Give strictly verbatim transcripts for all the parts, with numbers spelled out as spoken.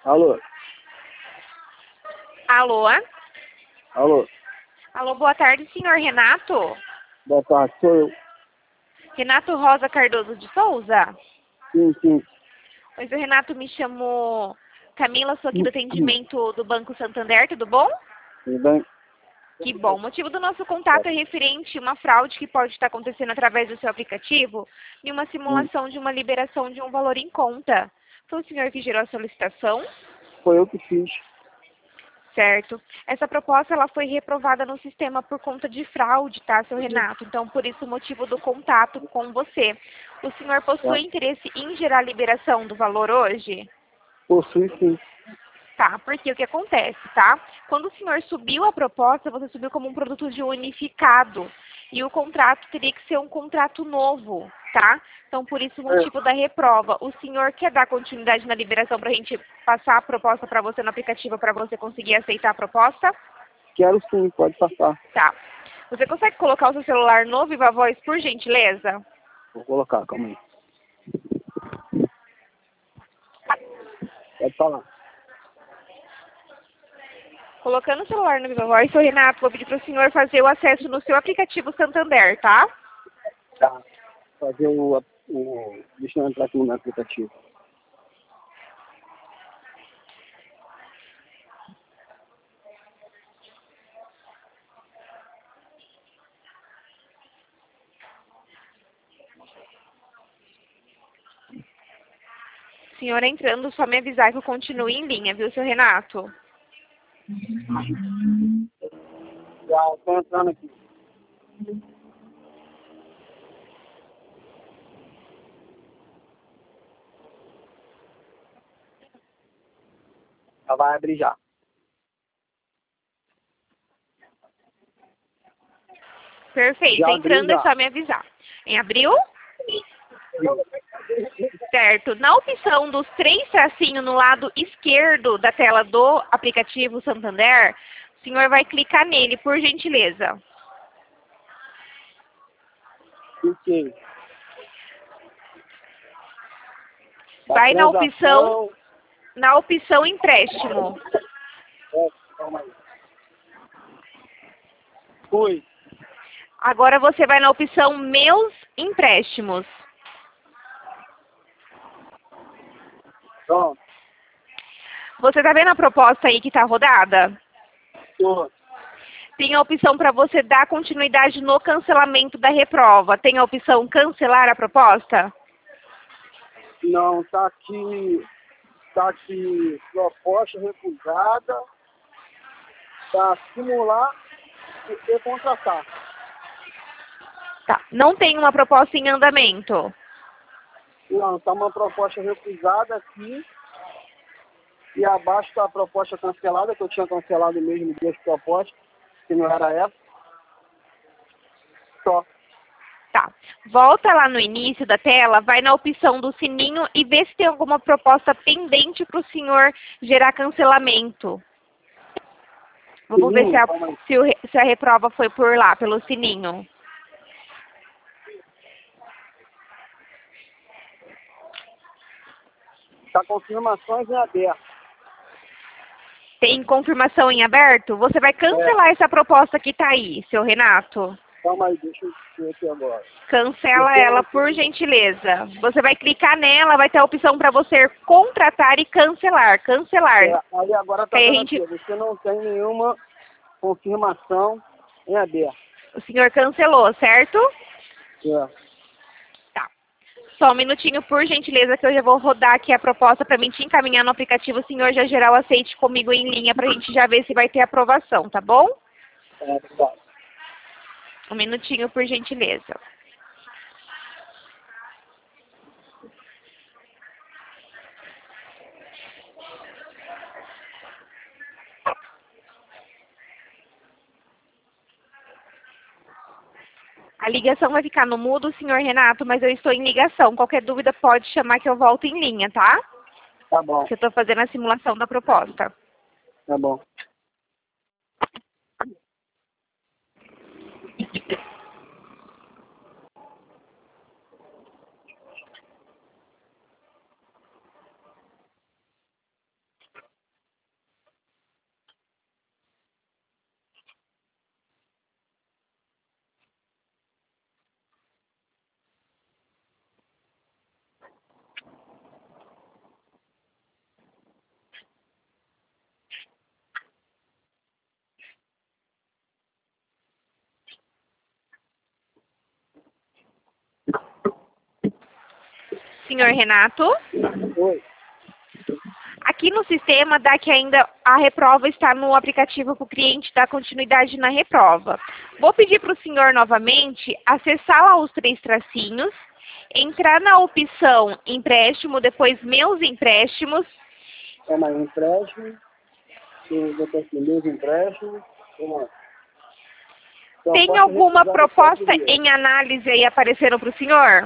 Alô? Alô? Alô? Alô, boa tarde, senhor Renato. Boa tarde, sou eu. Renato Rosa Cardoso de Souza? Sim, sim. Pois o Renato, me chamou Camila, sou aqui do atendimento do Banco Santander, tudo bom? Tudo bem? Que bom. O motivo do nosso contato é referente a uma fraude que pode estar acontecendo através do seu aplicativo e uma Sim. simulação de uma liberação de um valor em conta. Foi o senhor que gerou a solicitação? Foi eu que fiz. Certo. Essa proposta ela foi reprovada no sistema por conta de fraude, tá, seu Renato? Então, por isso o motivo do contato com você. O senhor Tá? possui interesse em gerar a liberação do valor hoje? Possui sim. Tá, porque o que acontece, tá? Quando o senhor subiu a proposta, você subiu como um produto de unificado. E o contrato teria que ser um contrato novo, tá? Então, por isso o É, motivo da reprova. O senhor quer dar continuidade na liberação para a gente passar a proposta para você no aplicativo para você conseguir aceitar a proposta? quero sim, pode passar. Tá. Você consegue colocar o seu celular no Viva Voz, por gentileza? Vou colocar, calma aí. Pode falar. Colocando o celular no Viva Voz, seu Renato, vou pedir para o senhor fazer o acesso no seu aplicativo Santander, tá? Tá. Fazer o, o... Deixa eu entrar aqui no aplicativo. Senhor entrando, só me avisar que eu continue em linha, viu, seu Renato? Já, tô entrando aqui. Já vai abrir já. Perfeito. Já abriu Entrando é já. só me avisar. Em abril? Certo. Na opção dos três tracinhos no lado esquerdo da tela do aplicativo Santander, o senhor vai clicar nele, por gentileza. Cliquei. A Vai na opção, transação... na opção empréstimo. É, calma aí. Fui. Agora você vai na opção meus empréstimos. Pronto. Você está vendo a proposta aí que está rodada? Tô. Tem a opção para você dar continuidade no cancelamento da reprova. Tem a opção cancelar a proposta? Não, tá aqui... Tá aqui proposta recusada. Tá simular e contratar. Tá. Não tem uma proposta em andamento. Não, tá uma proposta recusada aqui. E abaixo está a proposta cancelada, que eu tinha cancelado mesmo duas propostas, que não era essa. Só. Tá. Volta lá no início da tela, vai na opção do sininho e vê se tem alguma proposta pendente para o senhor gerar cancelamento. Vamos ver se a, se, o, se a reprova foi por lá, pelo sininho. Tá confirmações em aberto. Tem confirmação em aberto? Você vai cancelar essa proposta que está aí, seu Renato. Calma aí, deixa eu ver aqui agora. Cancela ela, por gentileza. Você vai clicar nela, vai ter a opção para você contratar e cancelar. Cancelar. É, aí agora tá Aí a dando gente... aqui, você não tem nenhuma confirmação em aberto. O senhor cancelou, certo? É. Tá. Só um minutinho, por gentileza, que eu já vou rodar aqui a proposta para mim te encaminhar no aplicativo. O senhor já geral aceite comigo em linha para a gente já ver se vai ter aprovação, tá bom? É, tá. Um minutinho, por gentileza. A ligação vai ficar no mudo, senhor Renato, mas eu estou em ligação. Qualquer dúvida pode chamar que eu volto em linha, tá? Tá bom, Que eu estou fazendo a simulação da proposta. tá bom. senhor Renato. Oi. Aqui no sistema dá que ainda a reprova está no aplicativo para o cliente dar continuidade na reprova. Vou pedir para o senhor novamente acessar lá os três tracinhos, entrar na opção empréstimo, depois meus empréstimos. Toma aí, empréstimo. Eu vou ter aqui meus empréstimos. Toma. Tem alguma proposta em análise aí aparecendo para o senhor?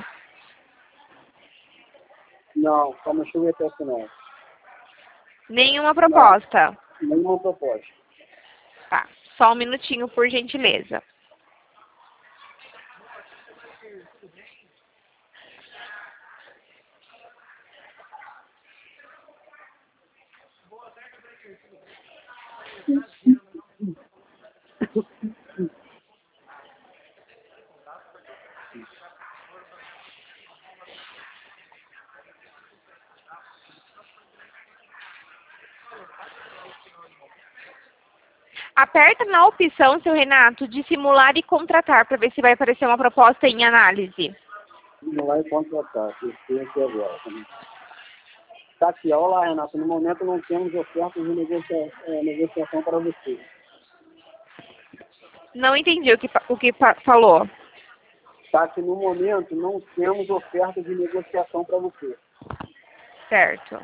Não, calma, deixa eu ver até o final. Nenhuma proposta? Não, nenhuma proposta. Tá, só um minutinho, por gentileza. Aperta na opção, seu Renato, de simular e contratar, para ver se vai aparecer uma proposta em análise. Simular e contratar, eu aqui agora. Tá aqui, olha lá, Renato, no momento não temos ofertas de negocia é, negociação para você. Não entendi o que, o que falou. Tá que no momento não temos oferta de negociação para você. Certo.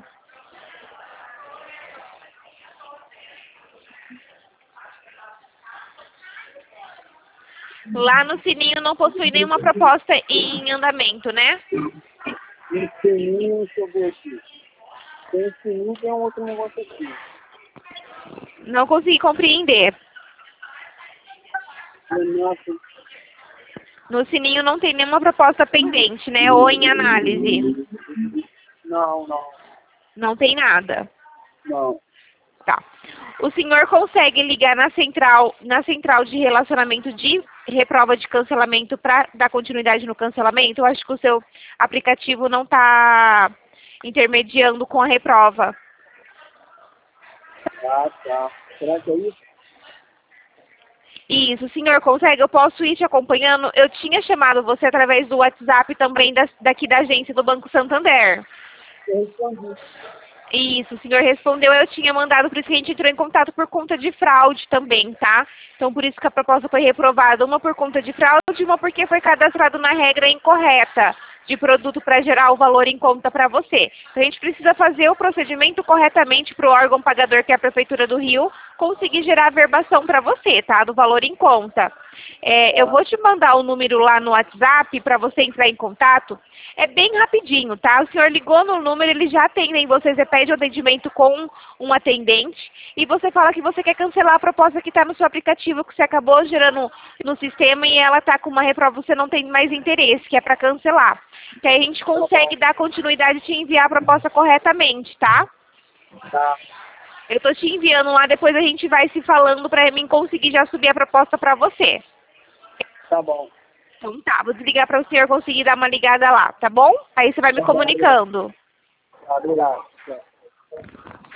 Lá no sininho não possui nenhuma proposta em andamento, né? E sininho, deixa eu ver aqui. Tem sininho, tem um outro negócio aqui. Não consegui compreender. Renato. No sininho não tem nenhuma proposta pendente, né? Ou em análise. Não, não. Não tem nada. Não. Tá. O senhor consegue ligar na central, na central de relacionamento de reprova de cancelamento para dar continuidade no cancelamento? Eu acho que o seu aplicativo não está intermediando com a reprova. Ah, tá. Será que é isso? Isso, o senhor consegue? Eu posso ir te acompanhando? Eu tinha chamado você através do WhatsApp também da, daqui da agência do Banco Santander. Eu respondi. Isso, o senhor respondeu, eu tinha mandado, por isso que a gente entrou em contato por conta de fraude também, tá? Então, por isso que a proposta foi reprovada, uma por conta de fraude e uma porque foi cadastrado na regra incorreta de produto para gerar o valor em conta para você. Então, a gente precisa fazer o procedimento corretamente para o órgão pagador, que é a Prefeitura do Rio, conseguir gerar a verbação para você, tá? Do valor em conta. É, eu vou te mandar o número lá no WhatsApp para você entrar em contato. É bem rapidinho, tá? O senhor ligou no número, eles já atendem você, você pede o atendimento com um atendente e você fala que você quer cancelar a proposta que está no seu aplicativo, que você acabou gerando no sistema e ela está com uma reprova, você não tem mais interesse, que é para cancelar. Que aí a gente consegue dar continuidade e te enviar a proposta corretamente, tá? Tá. Eu tô te enviando lá, depois a gente vai se falando para mim conseguir já subir a proposta para você. Tá bom. Então tá, vou desligar para o senhor conseguir dar uma ligada lá, tá bom? Aí você vai me comunicando. Tá, obrigado.